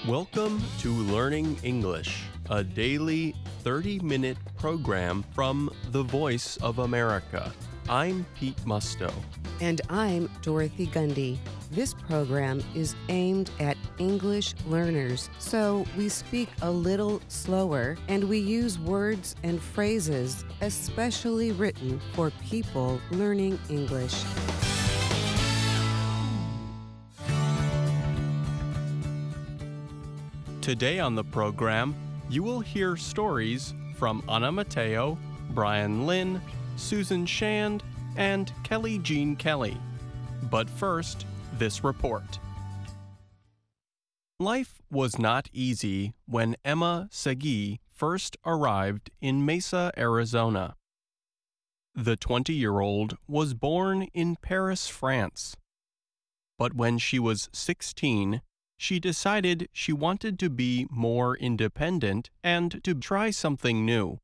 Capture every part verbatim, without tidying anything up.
Welcome to Learning English, a daily thirty-minute program from the Voice of America. I'm Pete Musto. And I'm Dorothy Gundy. This program is aimed at English learners, so we speak a little slower and we use words and phrases especially written for people learning English. Today on the program, you will hear stories from Anna Mateo, Brian Lynn, Susan Shand, and Kelly Jean Kelly. But first, this report. Life was not easy when Emma Segui first arrived in Mesa, Arizona. The twenty-year-old was born in Paris, France. But when she was sixteen, she decided she wanted to be more independent and to try something new.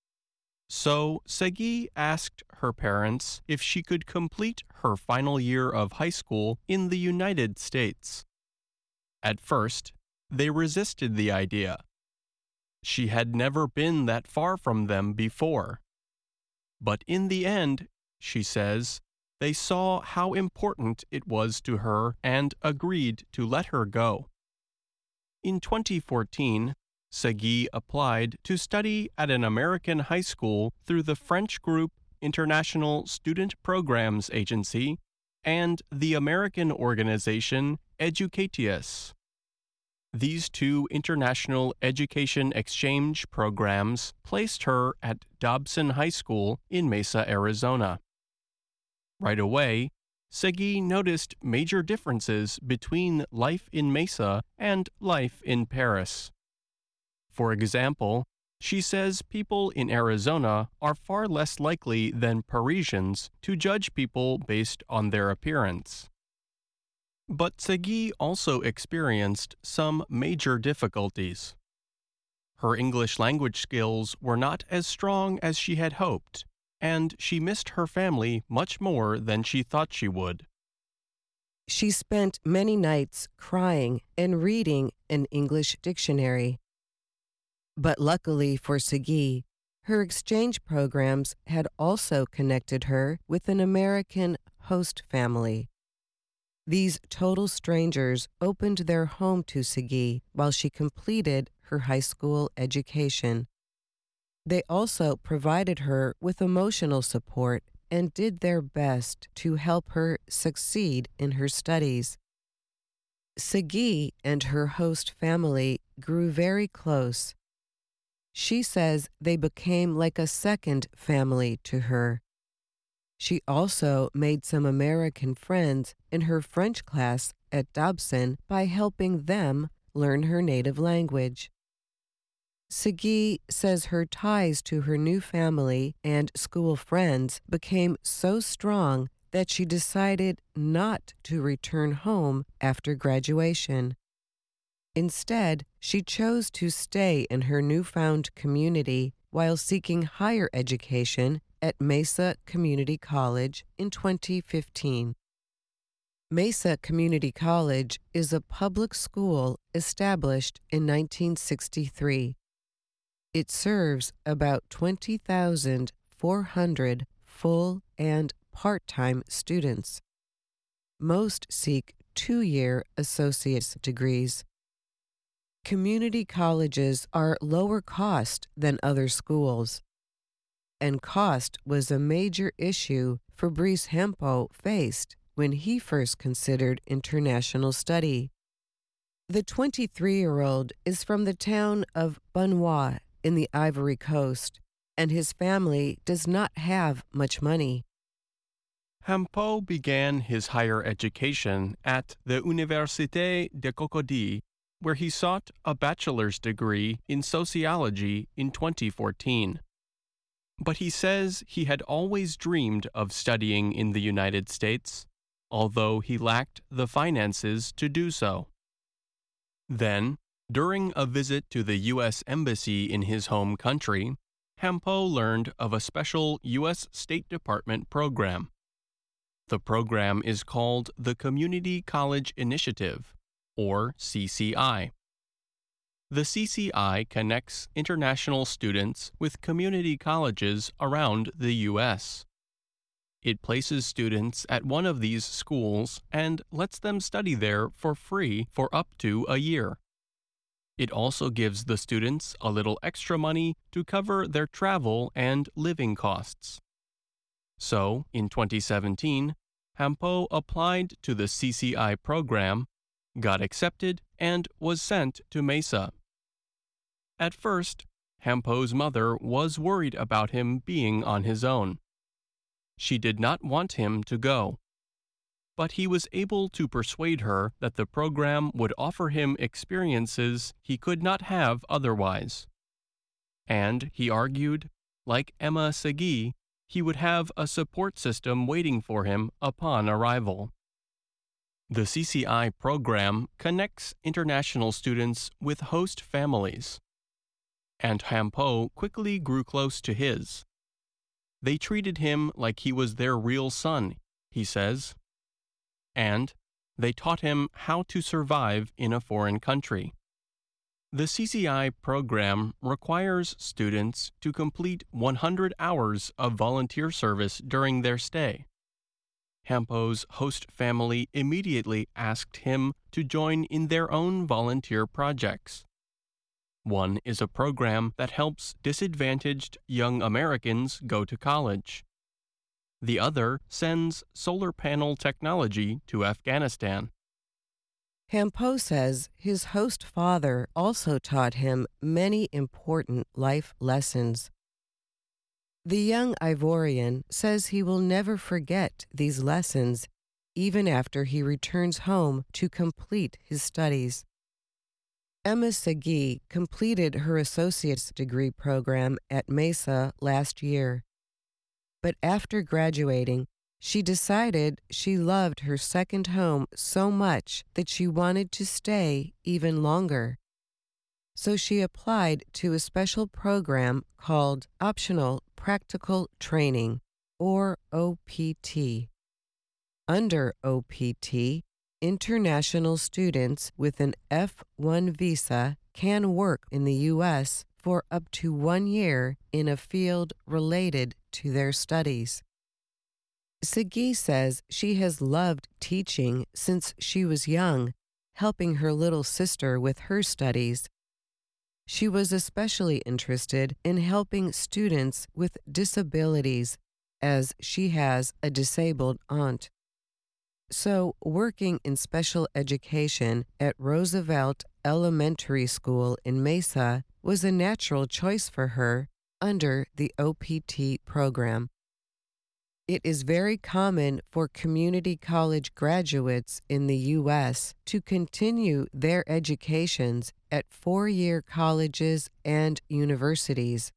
So Segui asked her parents if she could complete her final year of high school in the United States. At first, they resisted the idea. She had never been that far from them before. But in the end, she says, they saw how important it was to her and agreed to let her go. In twenty fourteen, Segui applied to study at an American high school through the French group International Student Programs Agency and the American organization Educatius. These two international education exchange programs placed her at Dobson High School in Mesa, Arizona. Right away, Segui noticed major differences between life in Mesa and life in Paris. For example, she says people in Arizona are far less likely than Parisians to judge people based on their appearance. But Segui also experienced some major difficulties. Her English language skills were not as strong as she had hoped, and she missed her family much more than she thought she would. She spent many nights crying and reading an English dictionary. But luckily for Segui, her exchange programs had also connected her with an American host family. These total strangers opened their home to Segui while she completed her high school education. They also provided her with emotional support and did their best to help her succeed in her studies. Segui and her host family grew very close. She says they became like a second family to her. She also made some American friends in her French class at Dobson by helping them learn her native language. Segui says her ties to her new family and school friends became so strong that she decided not to return home after graduation. Instead, she chose to stay in her newfound community while seeking higher education at Mesa Community College in twenty fifteen. Mesa Community College is a public school established in nineteen sixty-three. It serves about twenty thousand four hundred full and part-time students. Most seek two-year associate's degrees. Community colleges are lower cost than other schools, and cost was a major issue Fabrice Hempeau faced when he first considered international study. The twenty-three-year-old is from the town of Benoit in the Ivory Coast, and his family does not have much money. Hempeau began his higher education at the Université de Cocody, where he sought a bachelor's degree in sociology in twenty fourteen. But he says he had always dreamed of studying in the United States, although he lacked the finances to do so. Then, during a visit to the U S Embassy in his home country, Hempeau learned of a special U S State Department program. The program is called the Community College Initiative, or C C I. The C C I connects international students with community colleges around the U S. It places students at one of these schools and lets them study there for free for up to a year. It also gives the students a little extra money to cover their travel and living costs. So, in twenty seventeen, Hampo applied to the C C I program, got accepted, and was sent to Mesa. At first, Hampo's mother was worried about him being on his own. She did not want him to go. But he was able to persuade her that the program would offer him experiences he could not have otherwise. And, he argued, like Emma Segui, he would have a support system waiting for him upon arrival. The C C I program connects international students with host families. And Hampo quickly grew close to his. They treated him like he was their real son, he says. And they taught him how to survive in a foreign country. The C C I program requires students to complete one hundred hours of volunteer service during their stay. Hampo's host family immediately asked him to join in their own volunteer projects. One is a program that helps disadvantaged young Americans go to college. The other sends solar panel technology to Afghanistan. Hampo says his host father also taught him many important life lessons. The young Ivorian says he will never forget these lessons, even after he returns home to complete his studies. Emma Segui completed her associate's degree program at Mesa last year. But after graduating, she decided she loved her second home so much that she wanted to stay even longer. So she applied to a special program called Optional Practical Training, or O P T. Under O P T, international students with an F one visa can work in the U S for up to one year in a field related to their studies. Segui says she has loved teaching since she was young, helping her little sister with her studies. She was especially interested in helping students with disabilities, as she has a disabled aunt. So, working in special education at Roosevelt Elementary School in Mesa was a natural choice for her under the O P T program. It is very common for community college graduates in the U S to continue their educations at four-year colleges and universities.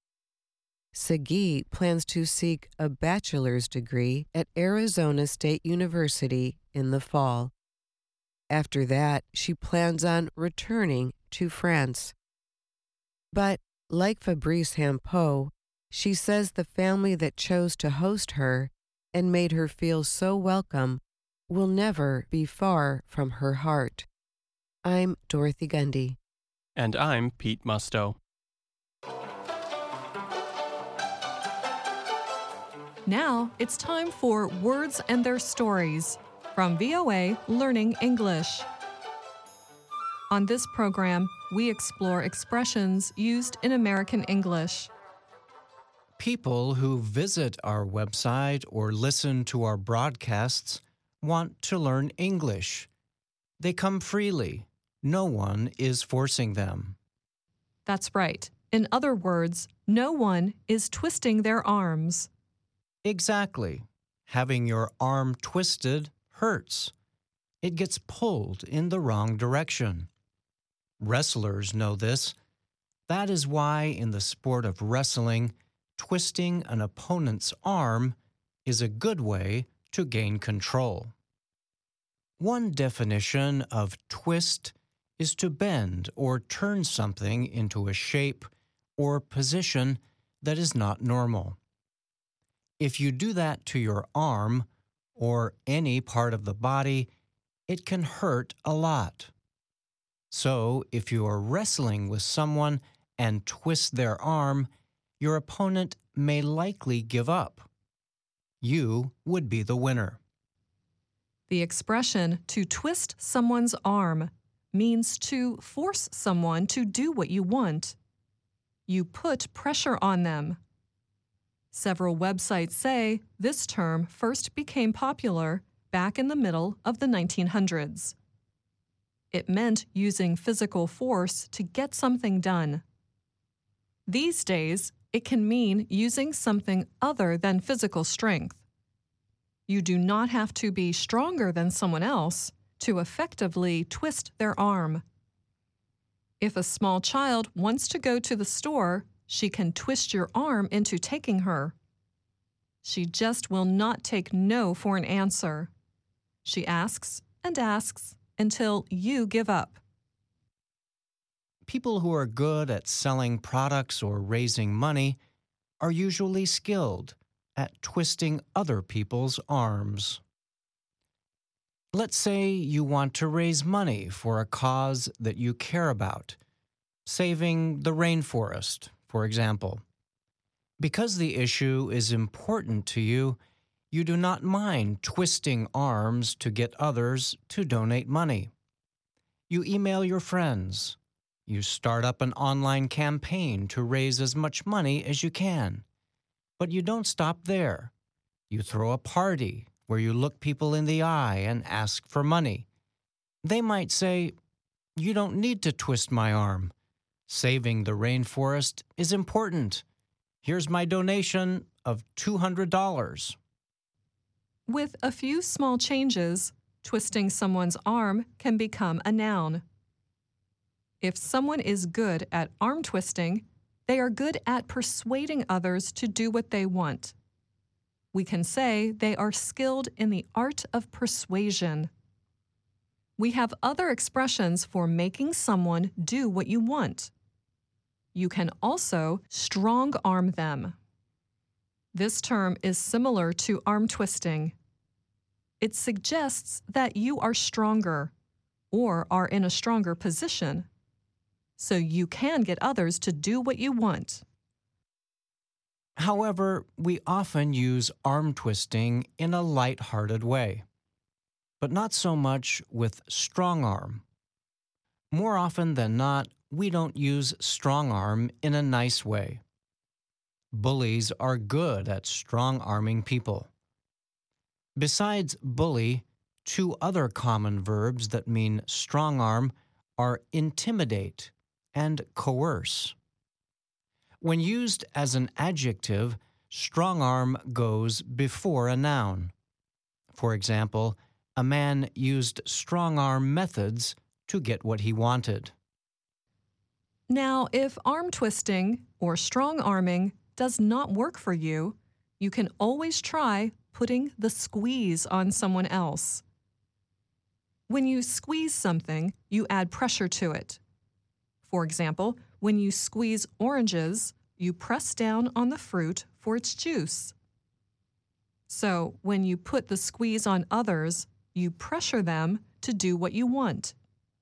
Segui plans to seek a bachelor's degree at Arizona State University in the fall. After that, she plans on returning to France. But, like Fabrice Hampo, she says the family that chose to host her and made her feel so welcome will never be far from her heart. I'm Dorothy Gundy. And I'm Pete Musto. Now it's time for Words and Their Stories from V O A Learning English. On this program, we explore expressions used in American English. People who visit our website or listen to our broadcasts want to learn English. They come freely. No one is forcing them. That's right. In other words, no one is twisting their arms. Exactly. Having your arm twisted hurts. It gets pulled in the wrong direction. Wrestlers know this. That is why in the sport of wrestling, twisting an opponent's arm is a good way to gain control. One definition of twist is to bend or turn something into a shape or position that is not normal. If you do that to your arm or any part of the body, it can hurt a lot. So, if you are wrestling with someone and twist their arm, your opponent may likely give up. You would be the winner. The expression to twist someone's arm means to force someone to do what you want. You put pressure on them. Several websites say this term first became popular back in the middle of the nineteen hundreds. It meant using physical force to get something done. These days, it can mean using something other than physical strength. You do not have to be stronger than someone else to effectively twist their arm. If a small child wants to go to the store, she can twist your arm into taking her. She just will not take no for an answer. She asks and asks until you give up. People who are good at selling products or raising money are usually skilled at twisting other people's arms. Let's say you want to raise money for a cause that you care about, saving the rainforest, for example. Because the issue is important to you, you do not mind twisting arms to get others to donate money. You email your friends. You start up an online campaign to raise as much money as you can. But you don't stop there. You throw a party where you look people in the eye and ask for money. They might say, "You don't need to twist my arm. Saving the rainforest is important. Here's my donation of two hundred dollars. With a few small changes, twisting someone's arm can become a noun. If someone is good at arm twisting, they are good at persuading others to do what they want. We can say they are skilled in the art of persuasion. We have other expressions for making someone do what you want. You can also strong-arm them. This term is similar to arm twisting. It suggests that you are stronger or are in a stronger position, so you can get others to do what you want. However, we often use arm twisting in a light-hearted way, but not so much with strong arm. More often than not, we don't use strong arm in a nice way. Bullies are good at strong-arming people. Besides bully, two other common verbs that mean strong arm are intimidate and coerce. When used as an adjective, strong arm goes before a noun. For example, a man used strong arm methods to get what he wanted. Now, if arm twisting or strong arming does not work for you, you can always try putting the squeeze on someone else. When you squeeze something, you add pressure to it. For example, when you squeeze oranges, you press down on the fruit for its juice. So, when you put the squeeze on others, you pressure them to do what you want.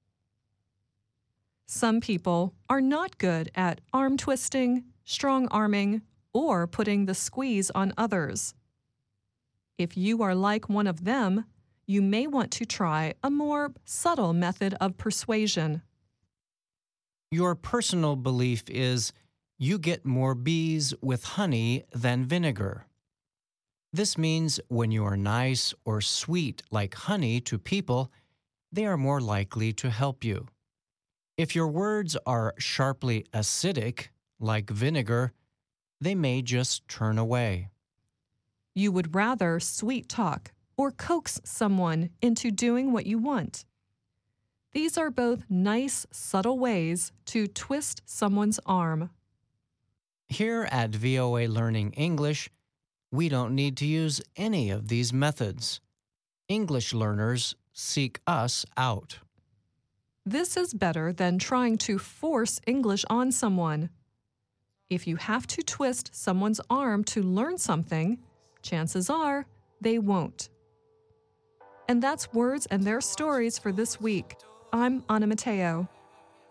Some people are not good at arm twisting, strong arming, or putting the squeeze on others. If you are like one of them, you may want to try a more subtle method of persuasion. Your personal belief is you get more bees with honey than vinegar. This means when you are nice or sweet like honey to people, they are more likely to help you. If your words are sharply acidic, like vinegar, they may just turn away. You would rather sweet talk or coax someone into doing what you want. These are both nice, subtle ways to twist someone's arm. Here at V O A Learning English, we don't need to use any of these methods. English learners seek us out. This is better than trying to force English on someone. If you have to twist someone's arm to learn something, chances are they won't. And that's Words and Their Stories for this week. I'm Anna Mateo.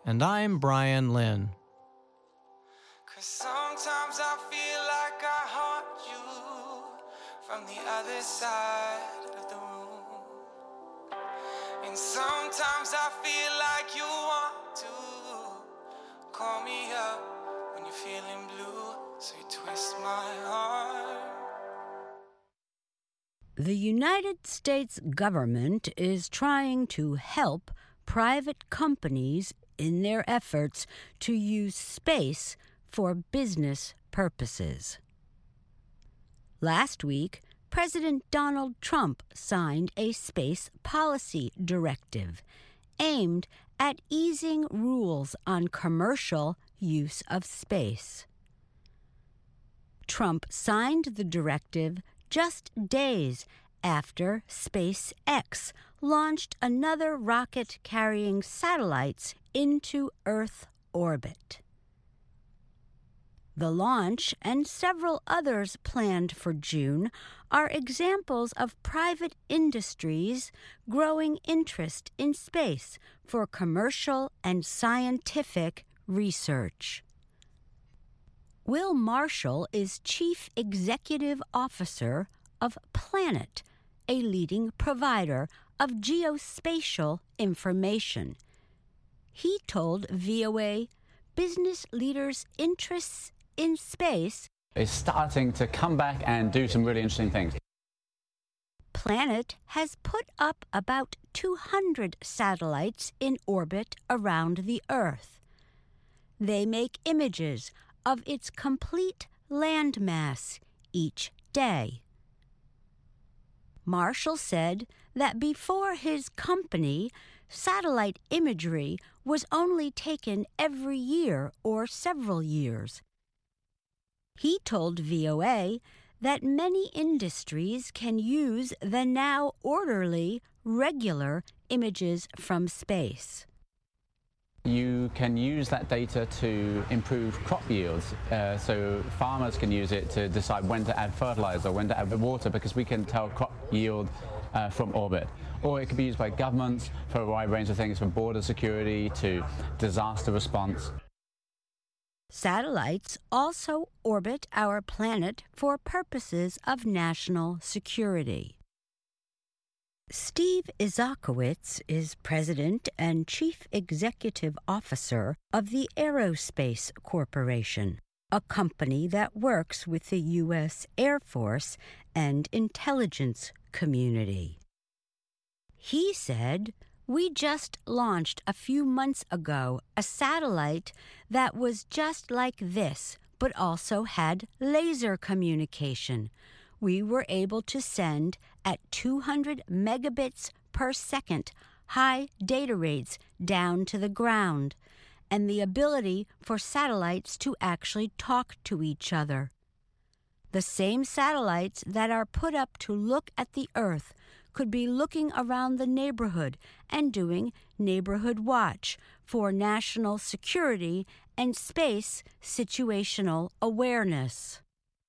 And I'm Brian Lynn. 'Cause sometimes I feel like I haunt you from the other side of the room. And sometimes I feel like you want to call me up when you're feeling blue, so you twist my arm. The United States government is trying to help private companies in their efforts to use space for business purposes. Last week, President Donald Trump signed a space policy directive aimed at easing rules on commercial use of space. Trump signed the directive just days after SpaceX launched another rocket carrying satellites into Earth orbit. The launch and several others planned for June are examples of private industries' growing interest in space for commercial and scientific research. Will Marshall is Chief Executive Officer of Planet, a leading provider of geospatial information. He told V O A business leaders' interests in space is starting to come back and do some really interesting things. Planet has put up about two hundred satellites in orbit around the Earth. They make images of its complete landmass each day. Marshall said that before his company, satellite imagery was only taken every year or several years. He told V O A that many industries can use the now orderly, regular images from space. You can use that data to improve crop yields. Uh, so farmers can use it to decide when to add fertilizer, when to add water, because we can tell crop yield uh, from orbit. Or it can be used by governments for a wide range of things, from border security to disaster response. Satellites also orbit our planet for purposes of national security. Steve Isakowitz is President and Chief Executive Officer of the Aerospace Corporation, a company that works with the U S Air Force and intelligence community. He said, "We just launched a few months ago a satellite that was just like this, but also had laser communication. We were able to send at two hundred megabits per second high data rates down to the ground, and the ability for satellites to actually talk to each other. The same satellites that are put up to look at the Earth could be looking around the neighborhood and doing neighborhood watch for national security and space situational awareness."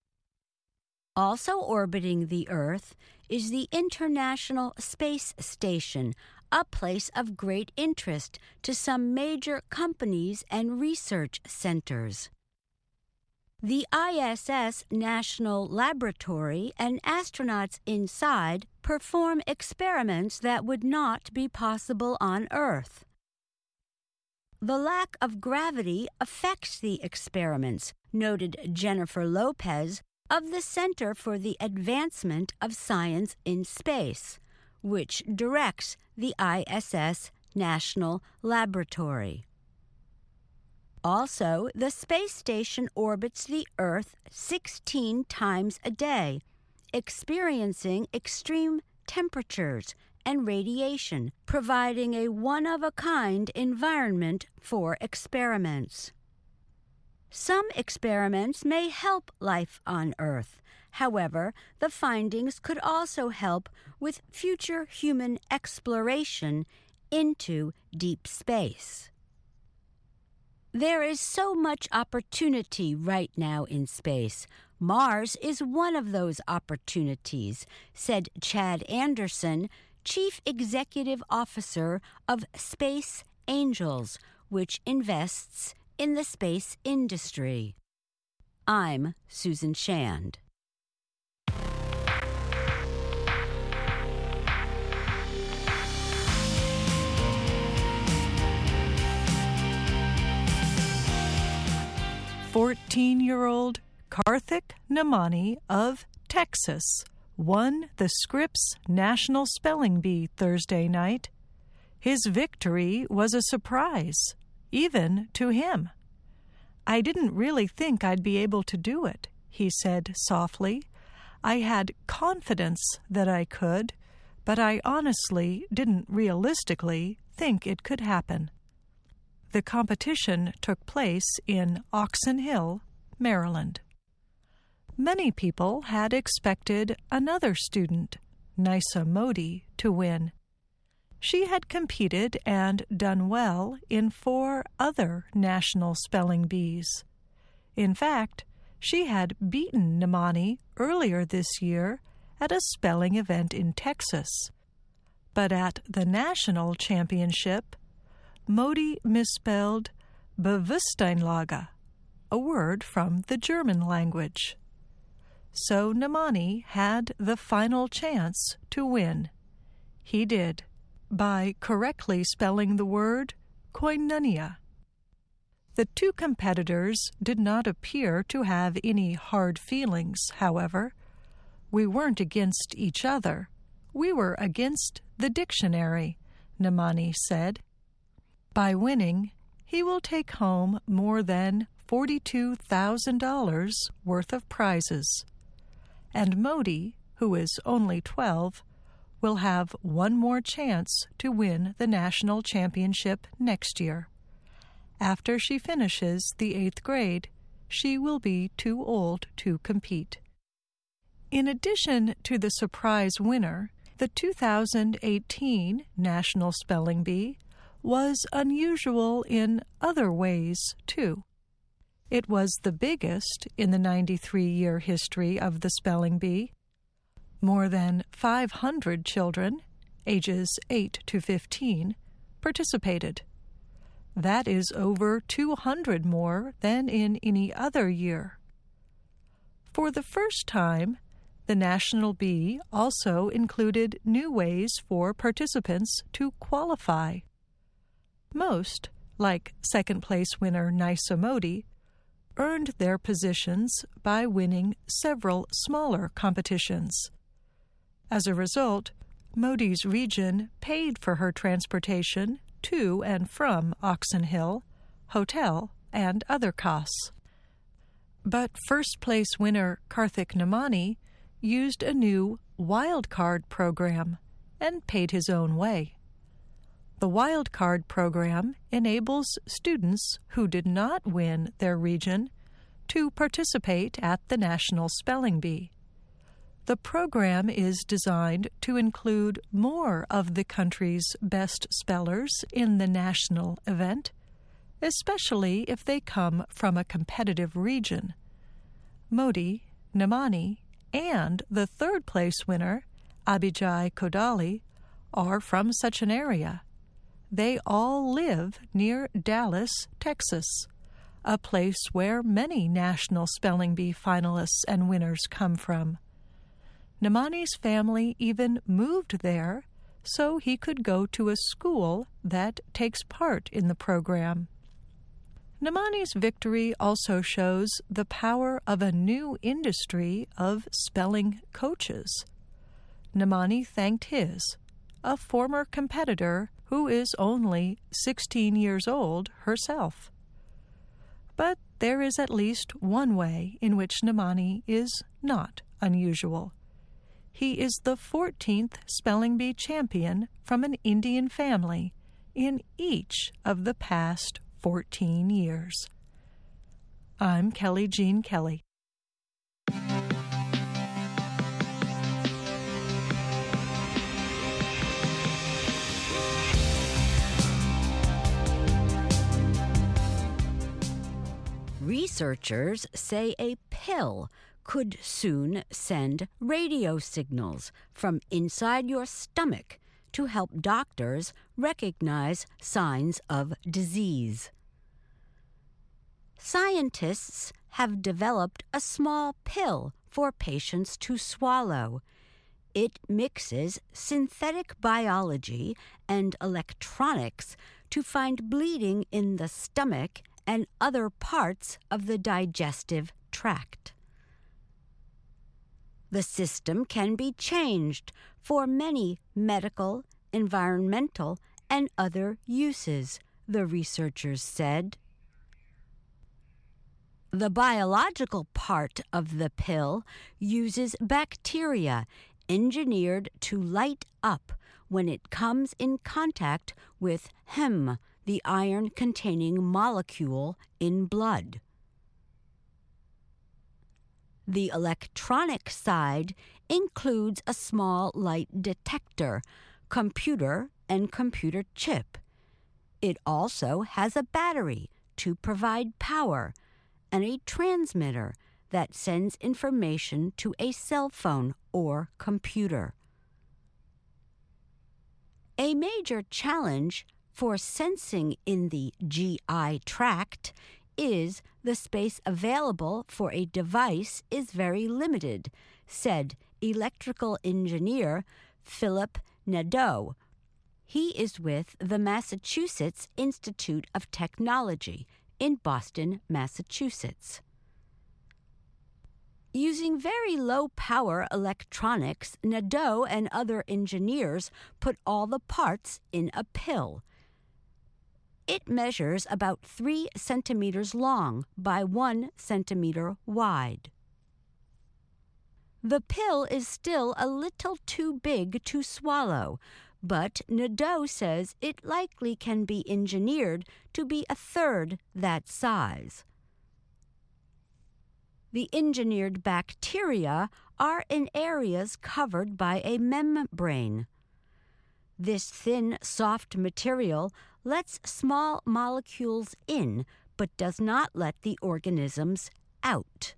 Also orbiting the Earth is the International Space Station, a place of great interest to some major companies and research centers. The I S S National Laboratory and astronauts inside perform experiments that would not be possible on Earth. The lack of gravity affects the experiments, noted Jennifer Lopez of the Center for the Advancement of Science in Space, which directs the I S S National Laboratory. Also, the space station orbits the Earth sixteen times a day, experiencing extreme temperatures and radiation, providing a one-of-a-kind environment for experiments. Some experiments may help life on Earth. However, the findings could also help with future human exploration into deep space. There is so much opportunity right now in space. Mars is one of those opportunities, said Chad Anderson, Chief Executive Officer of Space Angels, which invests in the space industry. I'm Susan Shand. fourteen-year-old Karthik Namani of Texas won the Scripps National Spelling Bee Thursday night. His victory was a surprise, even to him. "I didn't really think I'd be able to do it," he said softly. "I had confidence that I could, but I honestly didn't realistically think it could happen." The competition took place in Oxon Hill, Maryland. Many people had expected another student, Nisa Modi, to win. She had competed and done well in four other national spelling bees. In fact, she had beaten Namani earlier this year at a spelling event in Texas. But at the national championship, Modi misspelled Bewusstseinslage, a word from the German language. So Namani had the final chance to win. He did, by correctly spelling the word koinonia. The two competitors did not appear to have any hard feelings, however. "We weren't against each other. We were against the dictionary," Namani said. By winning, he will take home more than forty-two thousand dollars worth of prizes. And Modi, who is only twelve, will have one more chance to win the national championship next year. After she finishes the eighth grade, she will be too old to compete. In addition to the surprise winner, the two thousand eighteen National Spelling Bee was unusual in other ways, too. It was the biggest in the ninety-three-year history of the spelling bee. More than five hundred children, ages eight to fifteen, participated. That is over two hundred more than in any other year. For the first time, the National Bee also included new ways for participants to qualify. Most, like second-place winner Nisa Modi, earned their positions by winning several smaller competitions. As a result, Modi's region paid for her transportation to and from Oxon Hill, hotel, and other costs. But first-place winner Karthik Namani used a new wildcard program and paid his own way. The wildcard program enables students who did not win their region to participate at the National Spelling Bee. The program is designed to include more of the country's best spellers in the national event, especially if they come from a competitive region. Modi, Namani, and the third-place winner, Abhijay Kodali, are from such an area. They all live near Dallas, Texas, a place where many National Spelling Bee finalists and winners come from. Namani's family even moved there so he could go to a school that takes part in the program. Namani's victory also shows the power of a new industry of spelling coaches. Namani thanked his, a former competitor who is only sixteen years old herself. But there is at least one way in which Namani is not unusual. He is the fourteenth Spelling Bee champion from an Indian family in each of the past fourteen years. I'm Kelly Jean Kelly. Researchers say a pill could soon send radio signals from inside your stomach to help doctors recognize signs of disease. Scientists have developed a small pill for patients to swallow. It mixes synthetic biology and electronics to find bleeding in the stomach and other parts of the digestive tract. The system can be changed for many medical, environmental, and other uses, the researchers said. The biological part of the pill uses bacteria engineered to light up when it comes in contact with heme, the iron-containing molecule in blood. The electronic side includes a small light detector, computer, and computer chip. It also has a battery to provide power and a transmitter that sends information to a cell phone or computer. A major challenge for sensing in the G I tract is the space available for a device is very limited, said electrical engineer Philip Nadeau. He is with the Massachusetts Institute of Technology in Boston, Massachusetts. Using very low-power electronics, Nadeau and other engineers put all the parts in a pill. It measures about three centimeters long by one centimeter wide. The pill is still a little too big to swallow, but Nadeau says it likely can be engineered to be a third that size. The engineered bacteria are in areas covered by a membrane. This thin, soft material lets small molecules in, but does not let the organisms out.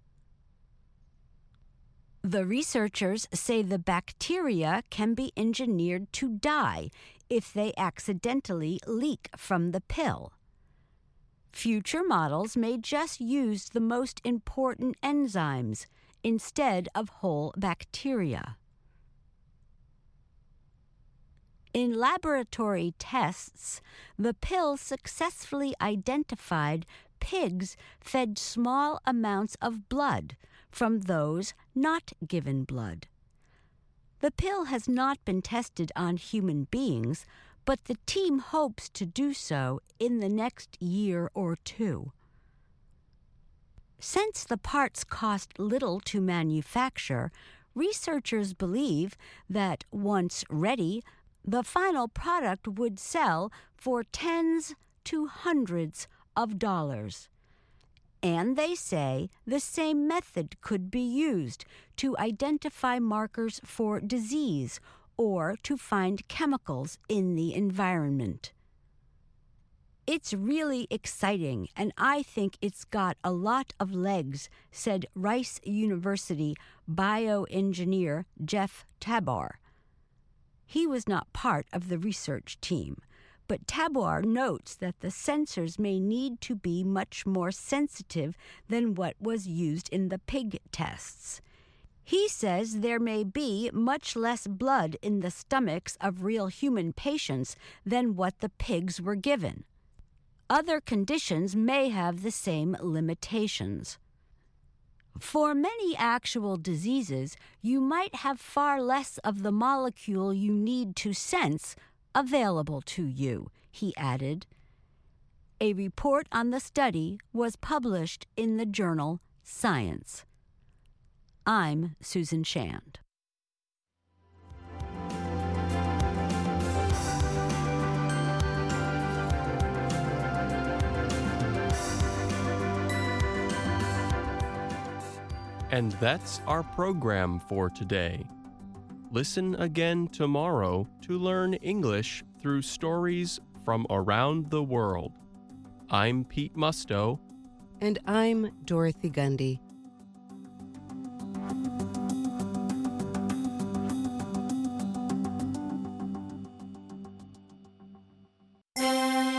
The researchers say the bacteria can be engineered to die if they accidentally leak from the pill. Future models may just use the most important enzymes instead of whole bacteria. In laboratory tests, the pill successfully identified pigs fed small amounts of blood from those not given blood. The pill has not been tested on human beings, but the team hopes to do so in the next year or two. Since the parts cost little to manufacture, researchers believe that once ready, the final product would sell for tens to hundreds of dollars. And they say the same method could be used to identify markers for disease or to find chemicals in the environment. It's really exciting, and I think it's got a lot of legs, said Rice University bioengineer Jeff Tabor. He was not part of the research team, but Tabor notes that the sensors may need to be much more sensitive than what was used in the pig tests. He says there may be much less blood in the stomachs of real human patients than what the pigs were given. Other conditions may have the same limitations. For many actual diseases, you might have far less of the molecule you need to sense available to you, he added. A report on the study was published in the journal Science. I'm Susan Shand. And that's our program for today. Listen again tomorrow to learn English through stories from around the world. I'm Pete Musto. And I'm Dorothy Gundy.